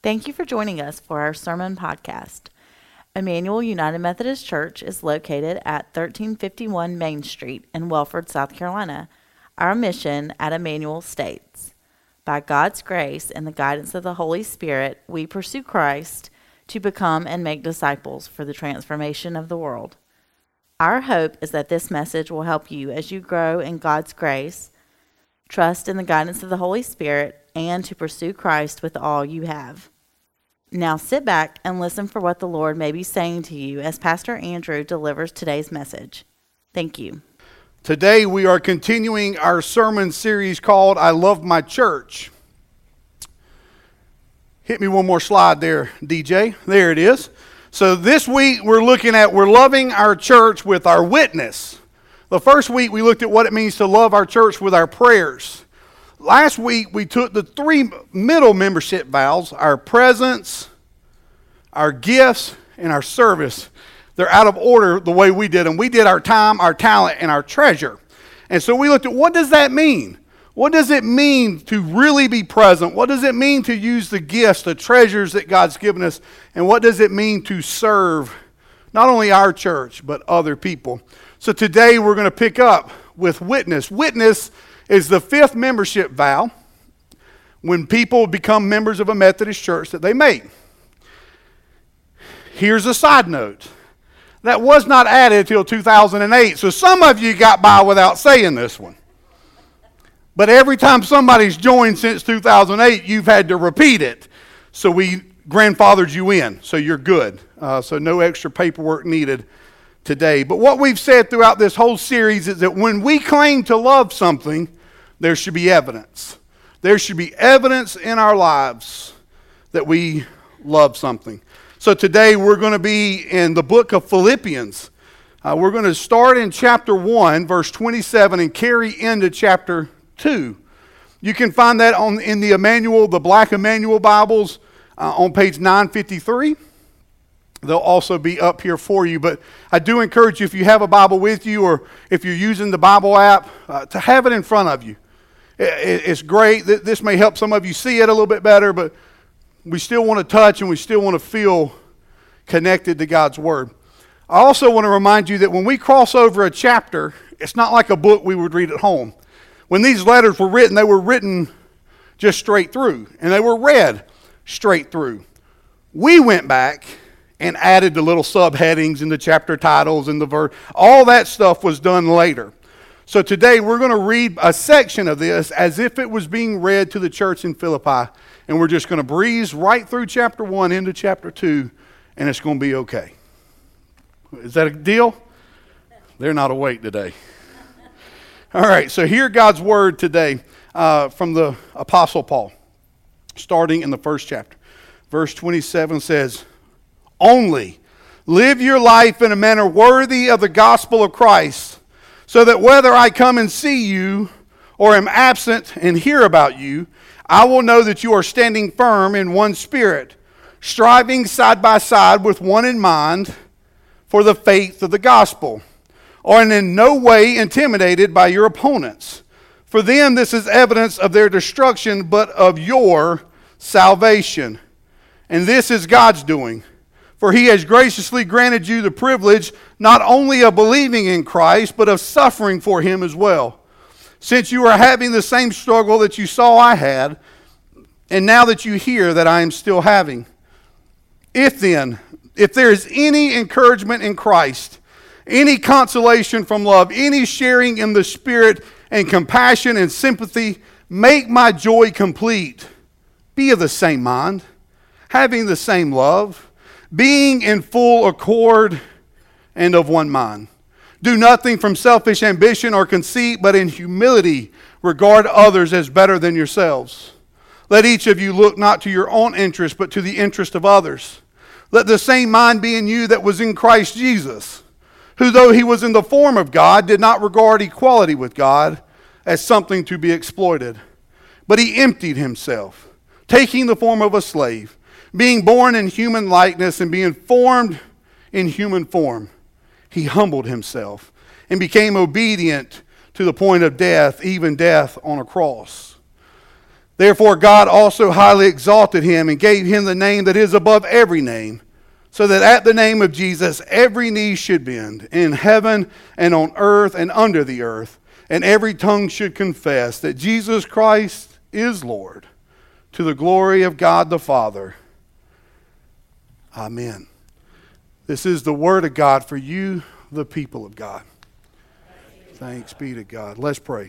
Thank you for joining us for our sermon podcast. Emmanuel United Methodist Church is located at 1351 Main Street in Welford, South Carolina. Our mission at Emmanuel states, by God's grace and the guidance of the Holy Spirit, we pursue Christ to become and make disciples for the transformation of the world. Our hope is that this message will help you as you grow in God's grace, trust in the guidance of the Holy Spirit, and to pursue Christ with all you have. Now sit back and listen for what the Lord may be saying to you as Pastor Andrew delivers today's message. Thank you. Today we are continuing our sermon series called I Love My Church. Hit me one more slide there, DJ. There it is. So this week we're loving our church with our witness. The first week we looked at what it means to love our church with our prayers. Last week, we took the three middle membership vows, our presence, our gifts, and our service. They're out of order the way we did them. We did our time, our talent, and our treasure. And so we looked at what does that mean? What does it mean to really be present? What does it mean to use the gifts, the treasures that God's given us? And what does it mean to serve not only our church, but other people? So today, we're going to pick up with witness. Witness is the fifth membership vow when people become members of a Methodist church that they make. Here's a side note. That was not added until 2008, so some of you got by without saying this one. But every time somebody's joined since 2008, you've had to repeat it. So we grandfathered you in, so you're good. So no extra paperwork needed today. But what we've said throughout this whole series is that when we claim to love something, there should be evidence. There should be evidence in our lives that we love something. So today we're going to be in the book of Philippians. We're going to start in chapter 1, verse 27, and carry into chapter 2. You can find that in the Black Emmanuel Bibles on page 953. They'll also be up here for you. But I do encourage you, if you have a Bible with you or if you're using the Bible app, to have it in front of you. It's great. This may help some of you see it a little bit better, but we still want to touch and we still want to feel connected to God's Word. I also want to remind you that when we cross over a chapter, it's not like a book we would read at home. When these letters were written, they were written just straight through, and they were read straight through. We went back and added the little subheadings and the chapter titles and the verse. All that stuff was done later. So today we're going to read a section of this as if it was being read to the church in Philippi. And we're just going to breeze right through chapter 1 into chapter 2, and it's going to be okay. Is that a deal? They're not awake today. All right, so hear God's word today from the Apostle Paul, starting in the first chapter. Verse 27 says, "Only live your life in a manner worthy of the gospel of Christ, so that whether I come and see you or am absent and hear about you, I will know that you are standing firm in one spirit, striving side by side with one in mind for the faith of the gospel, or in no way intimidated by your opponents. For them this is evidence of their destruction, but of your salvation. And this is God's doing. For he has graciously granted you the privilege not only of believing in Christ, but of suffering for him as well. Since you are having the same struggle that you saw I had, and now that you hear that I am still having. If there is any encouragement in Christ, any consolation from love, any sharing in the Spirit and compassion and sympathy, make my joy complete. Be of the same mind, having the same love, being in full accord and of one mind. Do nothing from selfish ambition or conceit, but in humility regard others as better than yourselves. Let each of you look not to your own interest, but to the interest of others. Let the same mind be in you that was in Christ Jesus, who though he was in the form of God, did not regard equality with God as something to be exploited. But he emptied himself, taking the form of a slave, being born in human likeness and being formed in human form. He humbled himself and became obedient to the point of death, even death on a cross. Therefore God also highly exalted him and gave him the name that is above every name, so that at the name of Jesus every knee should bend, in heaven and on earth and under the earth, and every tongue should confess that Jesus Christ is Lord, to the glory of God the Father. Amen. This is the word of God for you, the people of God. Thanks be to God. Let's pray.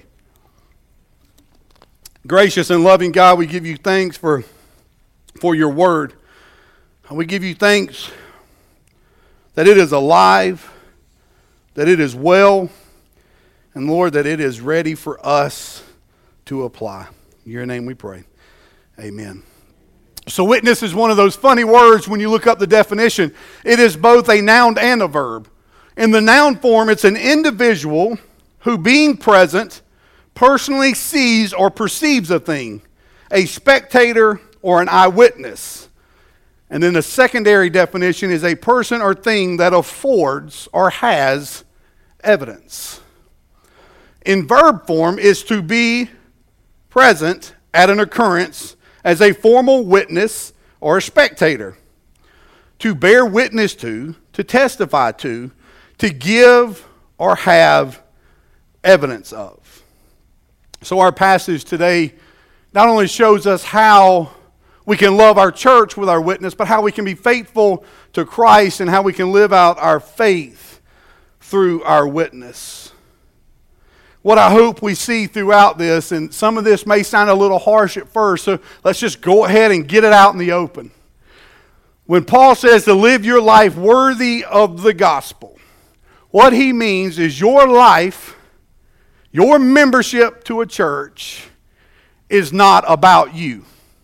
Gracious and loving God, we give you thanks for your word. We give you thanks that it is alive, that it is well, and Lord, that it is ready for us to apply. In your name we pray. Amen. So witness is one of those funny words when you look up the definition. It is both a noun and a verb. In the noun form, it's an individual who, being present, personally sees or perceives a thing, a spectator or an eyewitness. And then the secondary definition is a person or thing that affords or has evidence. In verb form is to be present at an occurrence as a formal witness or a spectator, to bear witness to testify to give or have evidence of. So our passage today not only shows us how we can love our church with our witness, but how we can be faithful to Christ and how we can live out our faith through our witness. What I hope we see throughout this, and some of this may sound a little harsh at first, so let's just go ahead and get it out in the open. When Paul says to live your life worthy of the gospel, what he means is your life, your membership to a church is not about you.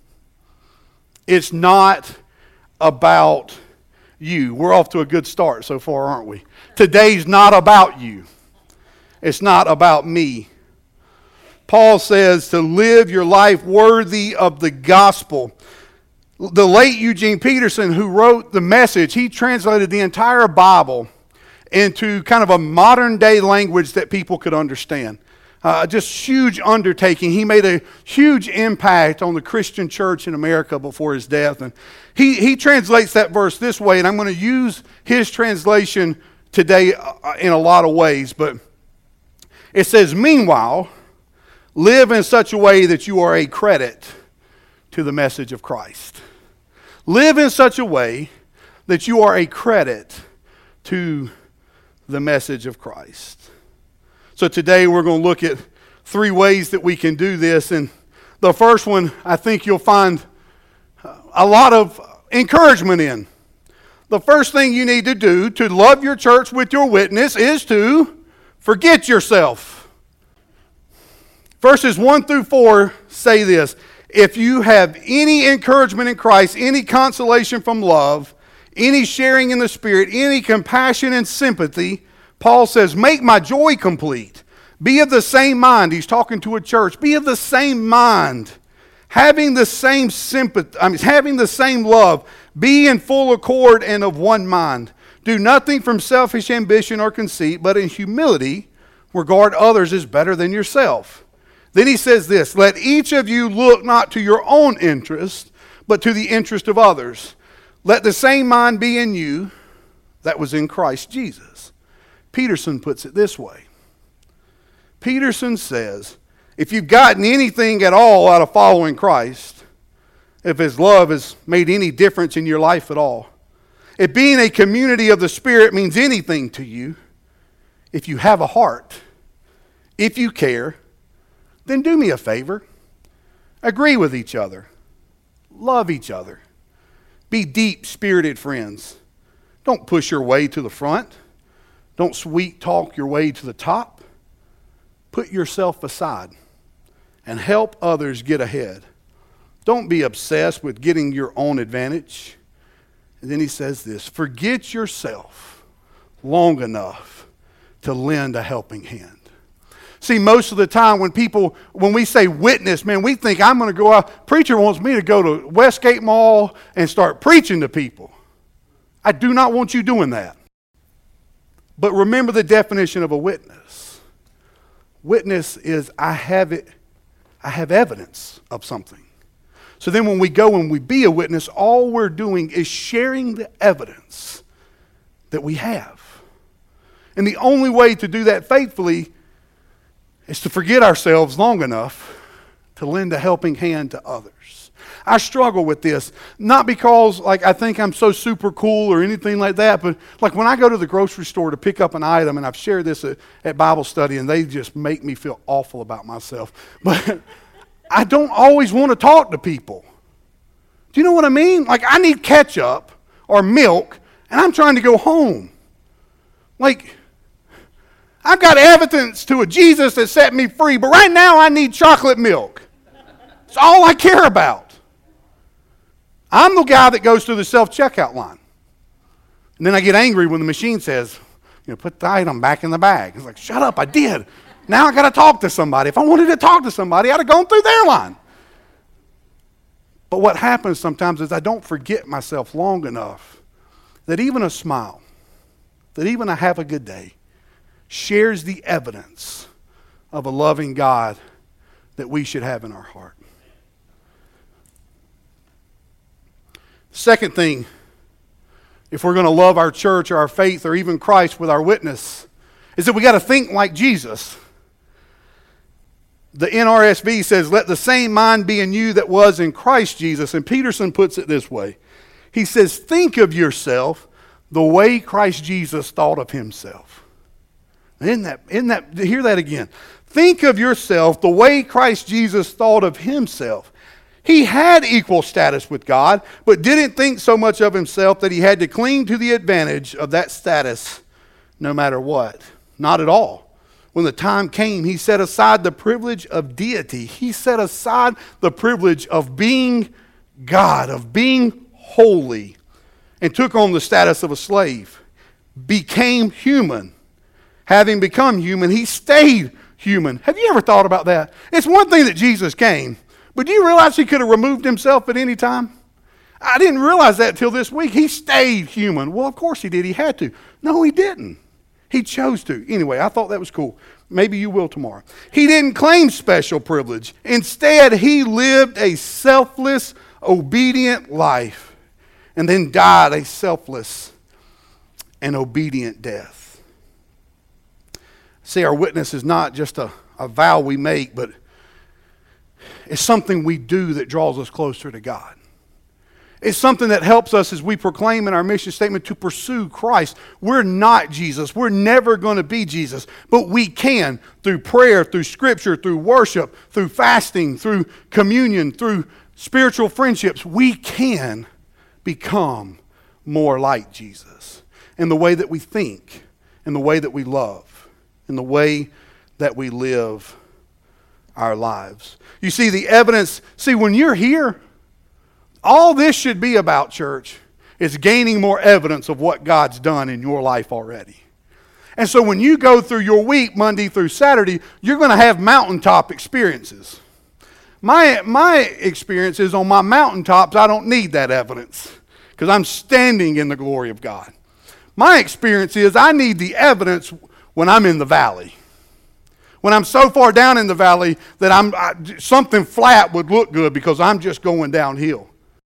It's not about you. We're off to a good start so far, aren't we? Today's not about you. It's not about me. Paul says to live your life worthy of the gospel. The late Eugene Peterson, who wrote the Message, he translated the entire Bible into kind of a modern day language that people could understand. Just huge undertaking. He made a huge impact on the Christian church in America before his death. And he translates that verse this way, and I'm going to use his translation today in a lot of ways. But it says, meanwhile, live in such a way that you are a credit to the message of Christ. Live in such a way that you are a credit to the message of Christ. So today we're going to look at 3 ways that we can do this. And the first one, I think you'll find a lot of encouragement in. The first thing you need to do to love your church with your witness is to forget yourself. Verses 1 through 4 say this: if you have any encouragement in Christ, any consolation from love, any sharing in the Spirit, any compassion and sympathy, Paul says, make my joy complete. Be of the same mind. He's talking to a church. Be of the same mind. Having the same sympathy, having the same love. Be in full accord and of one mind. Do nothing from selfish ambition or conceit, but in humility regard others as better than yourself. Then he says this: let each of you look not to your own interest, but to the interest of others. Let the same mind be in you that was in Christ Jesus. Peterson puts it this way. Peterson says, if you've gotten anything at all out of following Christ, if his love has made any difference in your life at all, if being a community of the Spirit means anything to you, if you have a heart, if you care, then do me a favor. Agree with each other. Love each other. Be deep-spirited friends. Don't push your way to the front. Don't sweet talk your way to the top. Put yourself aside and help others get ahead. Don't be obsessed with getting your own advantage. And then he says this: forget yourself long enough to lend a helping hand. See, most of the time when we say witness, man, we think I'm going to go out. Preacher wants me to go to Westgate Mall and start preaching to people. I do not want you doing that. But remember the definition of a witness. Witness is I have I have evidence of something. So then when we go and we be a witness, all we're doing is sharing the evidence that we have. And the only way to do that faithfully is to forget ourselves long enough to lend a helping hand to others. I struggle with this, not because I think I'm so super cool or anything like that, but when I go to the grocery store to pick up an item, and I've shared this at Bible study, and they just make me feel awful about myself. But I don't always want to talk to people. Do you know what I mean? I need ketchup or milk, and I'm trying to go home. I've got evidence to a Jesus that set me free, but right now I need chocolate milk. It's all I care about. I'm the guy that goes through the self-checkout line. And then I get angry when the machine says, put the item back in the bag. It's shut up, I did. Now I got to talk to somebody. If I wanted to talk to somebody, I'd have gone through their line. But what happens sometimes is I don't forget myself long enough that even a smile, that even a have a good day, shares the evidence of a loving God that we should have in our heart. Second thing, if we're going to love our church or our faith or even Christ with our witness, is that we got to think like Jesus. The NRSV says, let the same mind be in you that was in Christ Jesus. And Peterson puts it this way. He says, think of yourself the way Christ Jesus thought of himself. Hear that again. Think of yourself the way Christ Jesus thought of himself. He had equal status with God, but didn't think so much of himself that he had to cling to the advantage of that status no matter what. Not at all. When the time came, he set aside the privilege of deity. He set aside the privilege of being God, of being holy, and took on the status of a slave. Became human. Having become human, he stayed human. Have you ever thought about that? It's one thing that Jesus came, but do you realize he could have removed himself at any time? I didn't realize that till this week. He stayed human. Well, of course he did. He had to. No, he didn't. He chose to. Anyway, I thought that was cool. Maybe you will tomorrow. He didn't claim special privilege. Instead, he lived a selfless, obedient life and then died a selfless and obedient death. See, our witness is not just a vow we make, but it's something we do that draws us closer to God. It's something that helps us as we proclaim in our mission statement to pursue Christ. We're not Jesus. We're never going to be Jesus. But we can through prayer, through scripture, through worship, through fasting, through communion, through spiritual friendships. We can become more like Jesus in the way that we think, in the way that we love, in the way that we live our lives. You see the evidence. See, when you're here, all this should be about, church, is gaining more evidence of what God's done in your life already. And so when you go through your week, Monday through Saturday, you're going to have mountaintop experiences. My experience is on my mountaintops, I don't need that evidence because I'm standing in the glory of God. My experience is I need the evidence when I'm in the valley. When I'm so far down in the valley that something flat would look good because I'm just going downhill.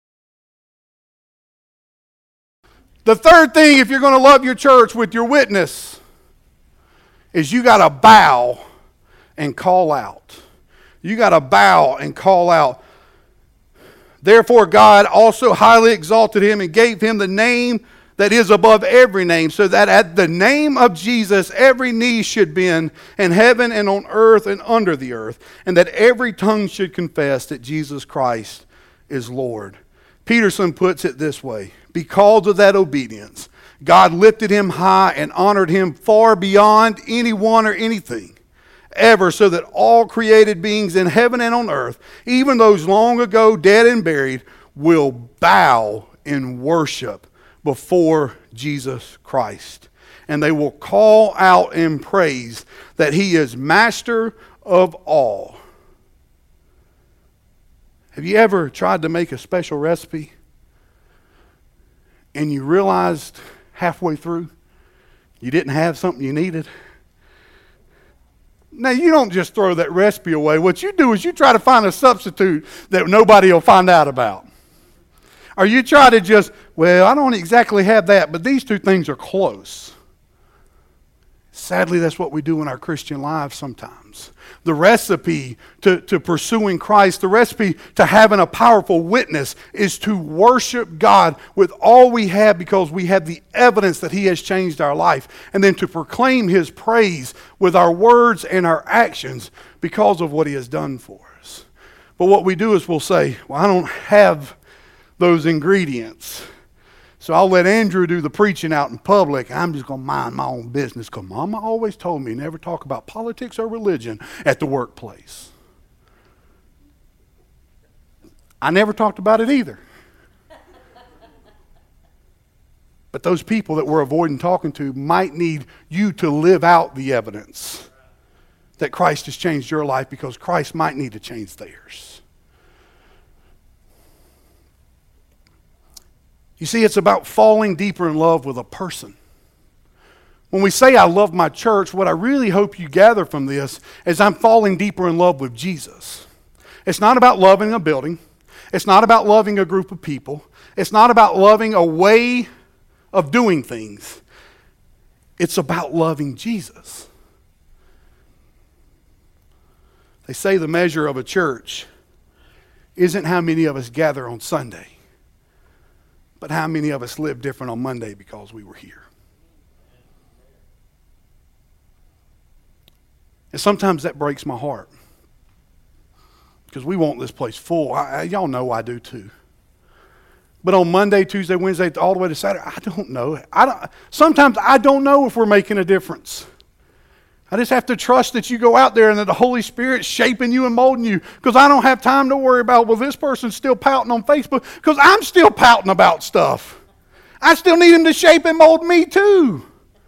The third thing, if you're going to love your church with your witness, is you got to bow and call out. You got to bow and call out. Therefore, God also highly exalted him and gave him the name that is above every name, so that at the name of Jesus every knee should bend in heaven and on earth and under the earth, and that every tongue should confess that Jesus Christ is Lord. Peterson puts it this way: because of that obedience, God lifted him high and honored him far beyond anyone or anything ever, so that all created beings in heaven and on earth, even those long ago dead and buried, will bow in worship before Jesus Christ. And they will call out in praise that he is master of all. Have you ever tried to make a special recipe and you realized halfway through you didn't have something you needed? Now, you don't just throw that recipe away. What you do is you try to find a substitute that nobody will find out about. Or you try to just, well, I don't exactly have that, but these two things are close. Sadly, that's what we do in our Christian lives sometimes. The recipe to pursuing Christ, the recipe to having a powerful witness is to worship God with all we have because we have the evidence that He has changed our life. And then to proclaim His praise with our words and our actions because of what He has done for us. But what we do is we'll say, well, I don't have those ingredients. So I'll let Andrew do the preaching out in public. I'm just going to mind my own business because Mama always told me never talk about politics or religion at the workplace. I never talked about it either. But those people that we're avoiding talking to might need you to live out the evidence that Christ has changed your life because Christ might need to change theirs. You see, it's about falling deeper in love with a person. When we say I love my church, what I really hope you gather from this is I'm falling deeper in love with Jesus. It's not about loving a building. It's not about loving a group of people. It's not about loving a way of doing things. It's about loving Jesus. They say the measure of a church isn't how many of us gather on Sunday, but how many of us live different on Monday because we were here. And sometimes that breaks my heart because we want this place full. Y'all know I do too. But on Monday, Tuesday, Wednesday, all the way to Saturday, I don't know. Sometimes I don't know if we're making a difference. I just have to trust that you go out there and that the Holy Spirit's shaping you and molding you because I don't have time to worry about, well, this person's still pouting on Facebook because I'm still pouting about stuff. I still need Him to shape and mold me too.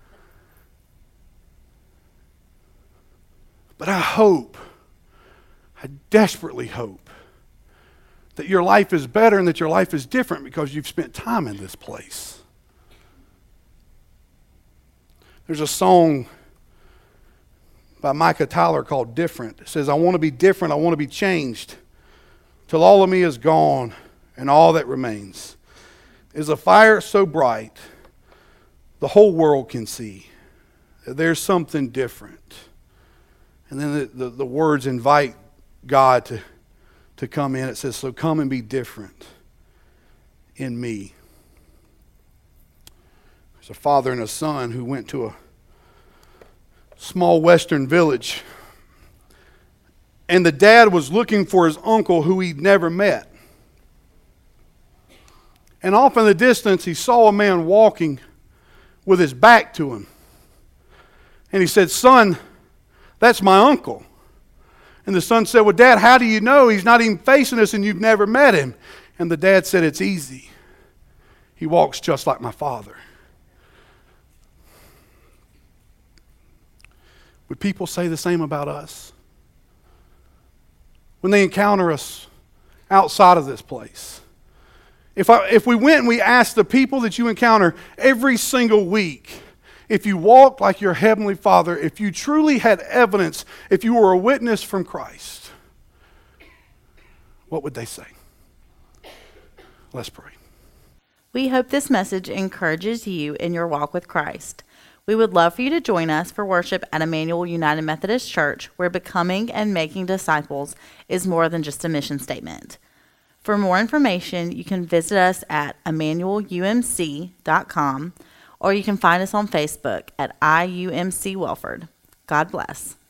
But I desperately hope that your life is better and that your life is different because you've spent time in this place. There's a song by Micah Tyler called Different. It says, I want to be different, I want to be changed, till all of me is gone and all that remains is a fire so bright the whole world can see that there's something different. And then the words invite God to come in. It says, so come and be different in me. There's a father and a son who went to a small western village, and the dad was looking for his uncle who he'd never met. And off in the distance he saw a man walking with his back to him, and he said, son, that's my uncle. And the son said, well, Dad, how do you know? He's not even facing us and you've never met him. And the dad said, it's easy. He walks just like my father. Would people say the same about us? When they encounter us outside of this place. If we went and we asked the people that you encounter every single week, if you walked like your Heavenly Father, if you truly had evidence, if you were a witness from Christ, what would they say? Let's pray. We hope this message encourages you in your walk with Christ. We would love for you to join us for worship at Emmanuel United Methodist Church, where becoming and making disciples is more than just a mission statement. For more information, you can visit us at emmanuelumc.com, or you can find us on Facebook at IUMC Welford. God bless.